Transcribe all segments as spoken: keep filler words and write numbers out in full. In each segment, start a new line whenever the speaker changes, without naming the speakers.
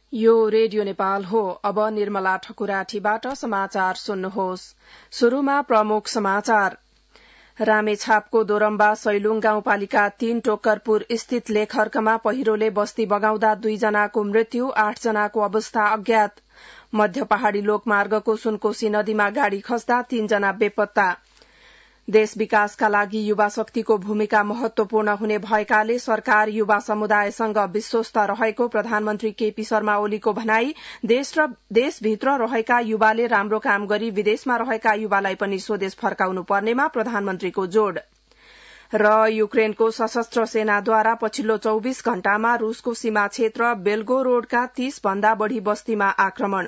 यो रेडियो नेपाल हो। अब निर्मला ठकुराठीबाट समाचार सुन्नुहोस्। शुरूमा प्रमुख समाचार। रामेछापको दोरम्बा सैलुङ गाउँपालिका तीन टोक्करपुर स्थित लेखर्कमा पहिरोले बस्ती बगाउँदा दुईजनाको मृत्यु, आठ जनाको अवस्था अज्ञात। मध्य पहाड़ी लोकमार्गको सुनकोशी नदीमा गाड़ी खस्दा तीनजना बेपत्ता। देश विकासका लागि युवा शक्तिको भूमिका महत्वपूर्ण हुने भएकाले सरकार युवा समुदायसँग विश्वस्त रहेको प्रधानमन्त्री केपी शर्मा ओलीको भनाई। देश र देशभित्र रहेका युवाले राम्रो काम गरी विदेशमा रहेका युवालाई पनि स्वदेश फर्काउनु पर्नेमा प्रधानमन्त्रीको जोड़। र युक्रेनको सशस्त्र सेनाद्वारा पछिल्लो चौविस घण्टामा रूसको सीमा क्षेत्र बेल्गोरोडका तीस भन्दा बढ़ी बस्तीमा आक्रमण।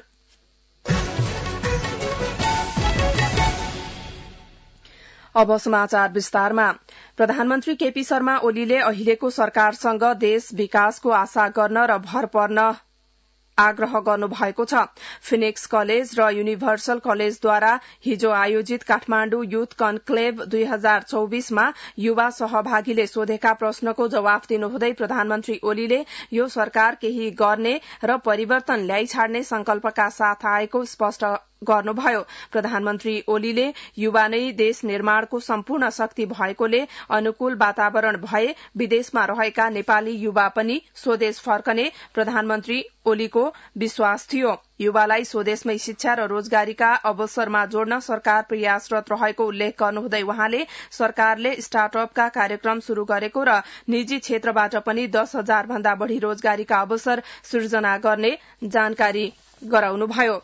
अब समाचार विस्तारमा। प्रधानमन्त्री केपी शर्मा ओलीले अहिलेको सरकारसँग देश विकासको आशा गर्न र भर पर्न आग्रह गर्नुभएको छ। फिनिक्स कलेज र युनिभर्सल कलेजद्वारा हिजो आयोजित काठमाण्डु युथ कन्क्लेभ दुई हजार चौबीसमा युवा सहभागीले सोधेका प्रश्नको जवाफ दिनुहुँदै प्रधानमन्त्री ओलीले यो सरकार केही गर्ने र परिवर्तन ल्याइ छाड्ने संकल्पका साथ आएको स्पष्ट गर्नुभयो। प्रधानमन्त्री ओलीले युवा नै देश निर्माणको सम्पूर्ण शक्ति भएकोले अनुकूल वातावरण भए विदेशमा रहेका नेपाली युवा पनि स्वदेश फर्कने प्रधानमन्त्री ओलीको विश्वास थियो। युवालाई स्वदेशमै शिक्षा र रोजगारीका अवसरमा जोड्न सरकार प्रयासरत रहेको उल्लेख गर्नुहुँदै वहाँले सरकारले स्टार्टअपका कार्यक्रम शुरू गरेको र निजी क्षेत्रबाट पनि दस हजार भन्दा बढ़ी रोजगारीका अवसर सृजना गर्ने जानकारी गराउनुभयो।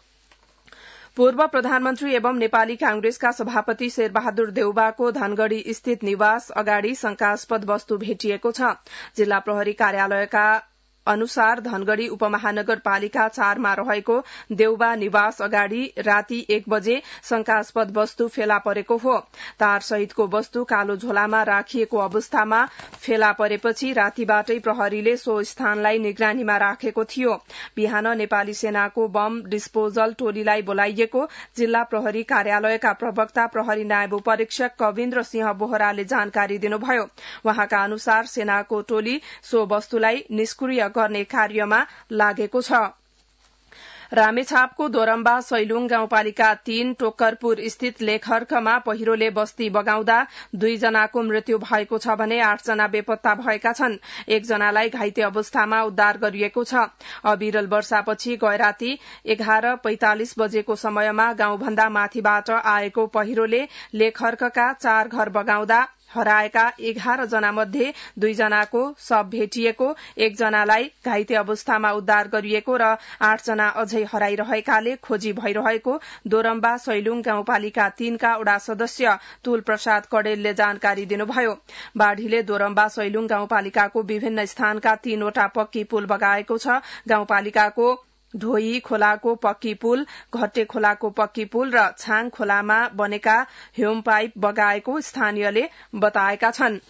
पूर्व प्रधानमन्त्री एवं नेपाली कांग्रेसका सभापति शेरबहादुर देउबाको धनगढ़ी स्थित निवास अगाडि शंकास्पद वस्तु भेटिएको छ। जिल्ला प्रहरी कार्यालयका अनुसार धनगढ़ी उपमहानगरपालिका चारमा रहेको देउबा निवास अगाडि राति एक बजे शंकास्पद वस्तु फेला परेको हो। तार सहितको वस्तु कालो झोलामा राखिएको अवस्थामा फेला परेपछि रातिबाटै प्रहरीले सो स्थानलाई निगरानीमा राखेको थियो। बिहान नेपाली सेनाको बम डिस्पोजल टोलीलाई बोलाइएको जिल्ला प्रहरी कार्यालयका प्रवक्ता प्रहरी नायब परीक्षक कविन्द्र सिंह बोहराले जानकारी दिनुभयो। वहाँका अनुसार सेनाको टोली सो वस्तुलाई निष्क्रिय गर्ने कार्यमा लागेको छ। रामेछापको दोरम्बा सैलुङ गाउँपालिका तीन टोक्करपुर स्थित लेखर्कमा पहिरोले बस्ती बगाउँदा दुईजनाको मृत्यु भएको छ भने आठजना बेपत्ता भएका छन्। एकजनालाई घाइते अवस्थामा उद्धार गरिएको छ। अविरल वर्षापछि गैराती एघार पैंतालिस बजेको समयमा गाउँभन्दा माथिबाट आएको पहिरोले लेखर्कका चार घर बगाउँदा हराएका एघार जना मध्ये दुईजनाको शव भेटिएको, एकजनालाई घाइते अवस्थामा उद्धार गरिएको र आठजना अझै हराइरहेकाले खोजी भइरहेको दोरम्बा सैलुङ गाउँपालिका तीनका वडा सदस्य तुल प्रसाद कडेलले जानकारी दिनुभयो। बाढ़ीले दोरम्बा सैलुङ गाउँपालिकाको विभिन्न स्थानका तीनवटा पक्की पुल बगाएको छ। गाउँपालिकाको ढोई खोलाको पक्की पुल, घट्टे खोलाको पक्की पुल र छाङ खोलामा बनेका ह्युम पाइप बगाएको स्थानीयले बताएका छन्।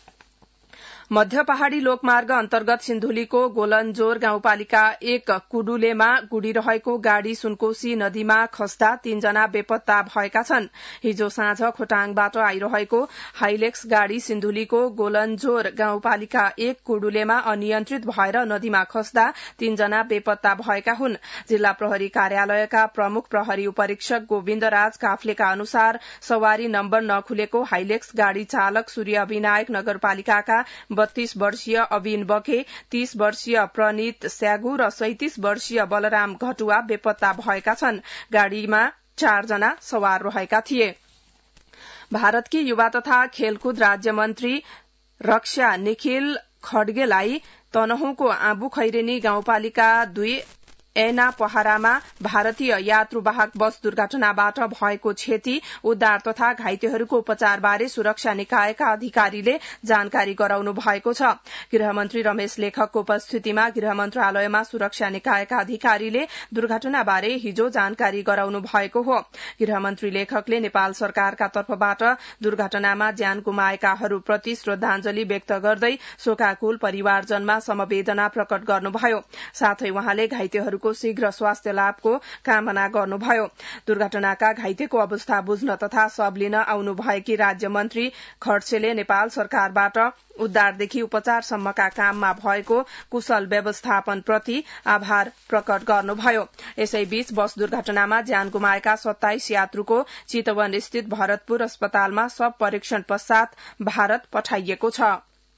मध्य पहाड़ी लोकमार्ग अन्तर्गत सिन्धुलीको गोलनजोर गाउँपालिका एक कुडुलेमा गुडिरहेको गाड़ी सुनकोशी नदीमा खस्दा तीनजना बेपत्ता भएका छन्। हिजो साँझ खोटाङबाट आइरहेको हाइलेक्स गाड़ी सिन्धुलीको गोलनजोर गाउँपालिका एक कुडुलेमा अनियन्त्रित भएर नदीमा खस्दा तीनजना बेपत्ता भएका हुन्। जिल्ला प्रहरी कार्यालयका प्रमुख प्रहरी उपरीक्षक गोविन्द राज काफ्लेका अनुसार सवारी नम्बर नखुलेको हाइलेक्स गाड़ी चालक सूर्य विनायक नगरपालिकाका बत्तीस वर्षीय अविन बके, तीस वर्षीय प्रणीत स्यागु र सैंतीस वर्षीय बलराम घटुवा बेपत्ता भएका छन्। गाड़ीमा चारजना सवार रहेका थिए। भारतकी युवा तथा खेलकुद राज्यमन्त्री रक्षा निखिल खड्गेलाई तनहुँको आँबु खैरेनी गाउँपालिका दुई ऐना पहरामा भारतीय यात्रुवाहक बस दुर्घटनाबाट भएको क्षति, उद्धार तथा घाइतेहरूको उपचारबारे सुरक्षा निकायका अधिकारीले जानकारी गराउनु भएको छ। गृहमन्त्री रमेश लेखकको उपस्थितिमा गृह मन्त्रालयमा सुरक्षा निकायका अधिकारीले दुर्घटनाबारे हिजो जानकारी गराउनु भएको हो। गृहमन्त्री लेखकले नेपाल सरकारका तर्फबाट दुर्घटनामा ज्यान गुमाएकाहरूप्रति श्रद्धाञ्जली व्यक्त गर्दै शोकाकुल परिवारजनमा समवेदना प्रकट गर्नुभयो। साथै वहाँले घाइतेहरूको घाइतेहरूको शीघ्र स्वास्थ्य लाभको कामना गर्नुभयो। दुर्घटनाका घाइतेको अवस्था बुझ्न तथा शव लिन आउनुभएकी राज्य मन्त्री खड्सेले नेपाल सरकारबाट उद्धारदेखि उपचारसम्मका काममा भएको कुशल व्यवस्थापनप्रति आभार प्रकट गर्नुभयो। यसैबीच बस दुर्घटनामा ज्यान गुमाएका सत्ताइस यात्रुको चितवन स्थित भरतपुर अस्पतालमा शव परीक्षण पश्चात भारत पठाइएको छ।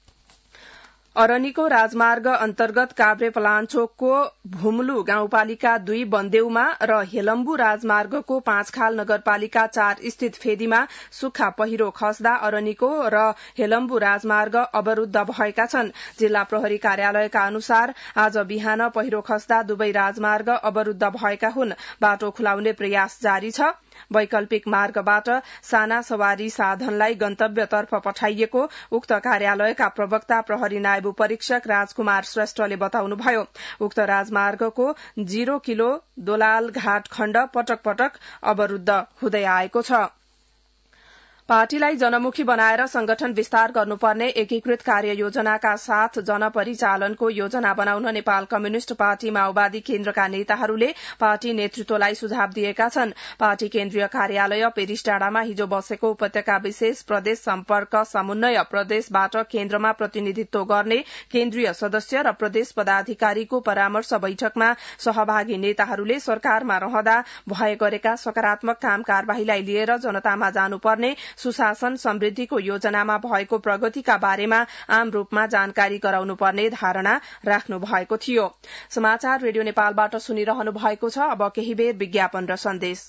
अरनिको राजमार्ग अन्तर्गत काभ्रे पलाञ्चोकको भुम्लु गाउँपालिका दुई बन्देउमा र हेलम्बु राजमार्गको पाँचखाल नगरपालिका चार स्थित फेदीमा सुक्खा पहिरो खस्दा अरनिको र हेलम्बु राजमार्ग अवरूद्ध भएका छन्। जिल्ला प्रहरी कार्यालयका अनुसार आज बिहान पहिरो खस्दा दुवै राजमार्ग अवरूद्ध भएका हुन्। बाटो खुलाउने प्रयास जारी छ। वैकल्पिक मार्गबाट साना सवारी साधनलाई गन्तव्यतर्फ पठाइएको उक्त कार्यालयका प्रवक्ता प्रहरी नायब परीक्षक राजकुमार श्रेष्ठले बताउनुभयो। उक्त राजमार्गको जीरो किलो दोलाल घाट खण्ड पटक पटक अवरूद्ध हुँदै आएको छ। पार्टीलाई जनमुखी बनाएर संगठन विस्तार गर्नुपर्ने एकीकृत कार्ययोजनाका साथ जनपरिचालनको योजना बनाउन नेपाल कम्युनिष्ट पार्टी माओवादी केन्द्रका नेताहरूले पार्टी नेतृत्वलाई सुझाव दिएका छन्। पार्टी केन्द्रीय कार्यालय पेरिस डाँडामा हिजो बसेको उपत्यका विशेष प्रदेश सम्पर्क समन्वय प्रदेशबाट केन्द्रमा प्रतिनिधित्व गर्ने केन्द्रीय सदस्य र प्रदेश पदाधिकारीको परामर्श बैठकमा सहभागी नेताहरूले सरकारमा रहँदा भए गरेका सकारात्मक काम कार्यवाहीलाई लिएर जनतामा जानुपर्ने सुशासन समृद्धिको योजनामा भएको प्रगतिका बारेमा आम रूपमा जानकारी गराउनुपर्ने धारणा राख्नु भएको थियो। समाचार रेडियो नेपालबाट सुनिरहनु भएको छ। अब केही बेर विज्ञापन र सन्देश।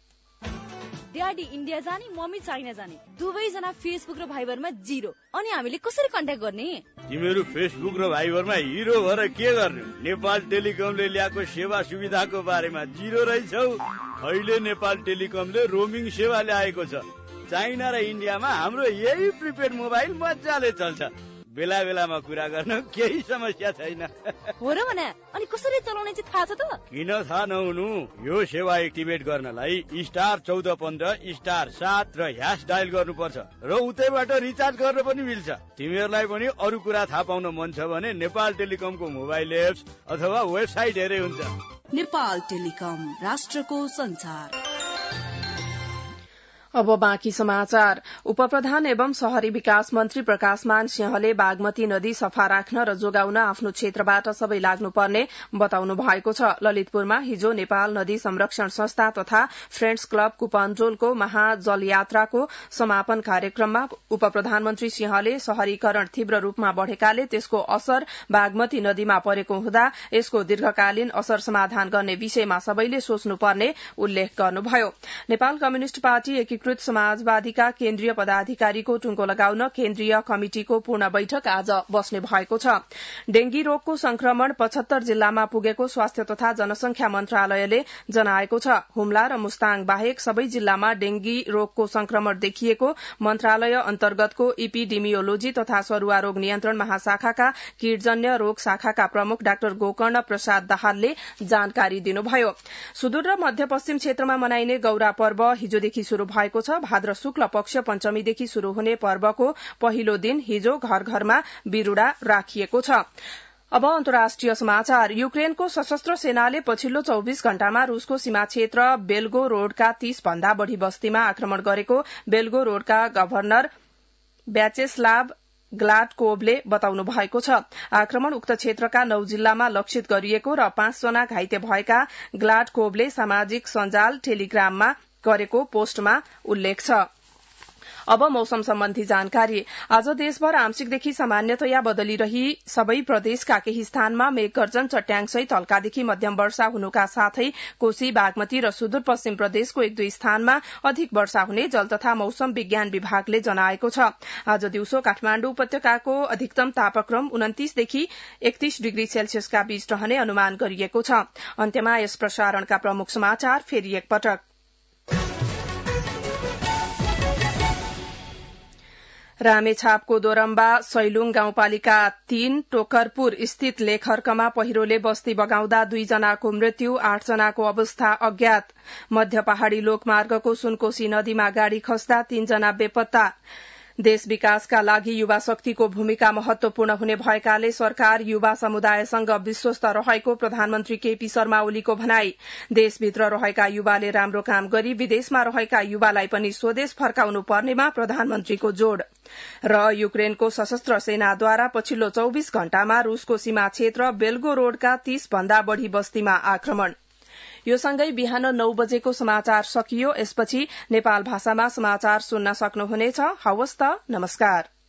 ड्याडी इन्डिया जाने, मम्मी चाइना जाने, दुवैजना फेसबुक र भाइबरमा जिरो। अनि हामीले कसरी कन्ट्याक्ट गर्ने?
तिमीहरू फेसबुक र भाइबरमा हिरो भएर के गर्ने? नेपाल टेलिकमले ल्याएको सेवा सुविधाको बारेमा जिरो रहेछौ। अहिले नेपाल टेलिकमले रोमिङ सेवा ल्याएको छ। चाइना र इन्डियामा हाम्रो यही प्रिपेड मोबाइल मजाले चल्छ। बेला बेलामा कुरा गर्न केही समस्या छैन।
हो र भने अनि कसरी चलाउने चाहिँ थाहा छ त?
किन थाहा नहुनु? यो सेवा एक्टिभेट गर्नलाई स्टार चौध पन्ध्र स्टार सात र ह्यास डायल गर्नुपर्छ र उतैबाट रिचार्ज गर्न पनि मिल्छ। तिमीहरूलाई पनि अरू कुरा थाहा पाउन मन छ भने नेपाल टेलिकमको मोबाइल एप्स अथवा वेबसाइट हेरे हुन्छ।
नेपाल टेलिकम, राष्ट्रको संचार।
अब बाँकी समाचार। उपप्रधान एवं शहरी विकास मन्त्री प्रकाशमान सिंहले बागमती नदी सफा राख्न र जोगाउन आफ्नो क्षेत्रबाट सबै लाग्नुपर्ने बताउनु भएको छ। ललितपुरमा हिजो नेपाल नदी संरक्षण संस्था तथा फ्रेण्ड्स क्लब कुपन्जोलको महाजल यात्राको समापन कार्यक्रममा उपप्रधानमन्त्री सिंहले शहरीकरण तीव्र रूपमा बढ़ेकाले त्यसको असर बागमती नदीमा परेको हुँदा यसको दीर्घकालीन असर समाधान गर्ने विषयमा सबैले सोच्नुपर्ने उल्लेख गर्नुभयो। नेपाल कम्युनिष्ट पार्टी एकीकृत समाजवादीका केन्द्रीय पदाधिकारीको टुङ्गो लगाउन केन्द्रीय कमिटिको पूर्ण बैठक आज बस्ने भएको छ। डेंगी रोगको संक्रमण पचहत्तर जिल्लामा पुगेको स्वास्थ्य तथा जनसंख्या मन्त्रालयले जनाएको छ। हुम्ला र मुस्ताङ बाहेक सबै जिल्लामा डेंगी रोगको संक्रमण देखिएको मन्त्रालय अन्तर्गतको इपिडेमियोलोजी तथा सरुवा रोग नियन्त्रण महाशाखाका कीटजन्य रोग शाखाका प्रमुख डाक्टर गोकर्ण प्रसाद दाहालले जानकारी दिनुभयो। सुदूर र मध्यपश्चिम क्षेत्रमा मनाइने गौरा पर्व हिजोदेखि शुरू भएको छ। भाद्र शुक्ल पक्ष पञ्चमीदेखि शुरू हुने पर्वको पहिलो दिन हिजो घर घरमा बिरूडा राखिएको छ। अब अन्तर्राष्ट्रिय समाचार। युक्रेनको सशस्त्र सेनाले पछिल्लो चौविस घण्टामा रूसको सीमा क्षेत्र बेल्गो रोडका तीस भन्दा बढ़ी बस्तीमा आक्रमण गरेको बेल्गो रोडका गभर्नर ब्याचेस्लाव ग्लाडकोभले बताउनु भएको छ। आक्रमण उक्त क्षेत्रका नौ जिल्लामा लक्षित गरिएको र पाँचजना घाइते भएका ग्लाडकोभले सामाजिक सञ्जाल टेलिग्राममा गरेको पोस्टमा उल्लेख छ। अब मौसम सम्बन्धी जानकारी। आज देशभर आंशिकदेखि सामान्यतया बदलिरही सबै प्रदेशका केही स्थानमा मेघगर्जन चट्याङसहित हल्कादेखि मध्यम वर्षा हुनुका साथै कोशी, बागमती र सुदूरपश्चिम प्रदेशको एक दुई स्थानमा अधिक वर्षा हुने जल तथा मौसम विज्ञान विभागले जनाएको छ। आज दिउँसो काठमाण्डु उपत्यकाको अधिकतम तापक्रम उन्तिसदेखि एकतीस डिग्री सेल्सियसका बीच रहने अनुमान गरिएको छ। अन्त्यमा यस प्रसारणका प्रमुख समाचार फेरि एकपटक। रामेछापको दोरम्बा सैलुङ गाउँपालिका तीन टोकरपुर स्थित लेखर्कमा पहिरोले बस्ती बगाउँदा दुईजनाको मृत्यु, आठजनाको अवस्था अज्ञात। मध्य पहाड़ी लोकमार्गको सुनकोशी नदीमा गाड़ी खस्दा तीनजना बेपत्ता। देश विकासका लागि युवा शक्तिको भूमिका महत्वपूर्ण हुने भएकाले सरकार युवा समुदायसँग विश्वस्त रहेको प्रधानमन्त्री केपी शर्मा ओलीको भनाई। देशभित्र रहेका युवाले राम्रो काम गरी विदेशमा रहेका युवालाई पनि स्वदेश फर्काउनु पर्नेमा प्रधानमन्त्रीको जोड़। र युक्रेनको सशस्त्र सेनाद्वारा पछिल्लो चौविस घण्टामा रूसको सीमा क्षेत्र बेल्गोरोडका तीस भन्दा बढ़ी बस्तीमा आक्रमण। यो सँगै बिहान नौ बजेको समाचार सकियो। यसपछि नेपाल भाषामा समाचार सुन्न सक्नुहुनेछ। हवस् त, नमस्कार।